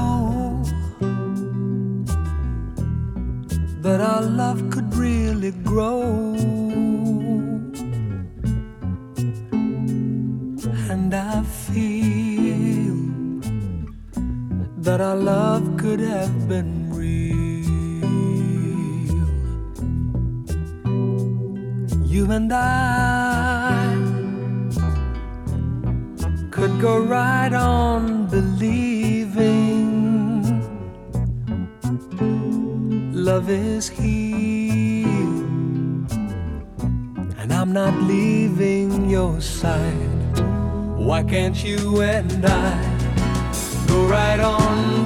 know that our love could really grow, and I feel that our love could have been real. You and I could go right on believing love is here, and I'm not leaving your side. Why can't you and I go right on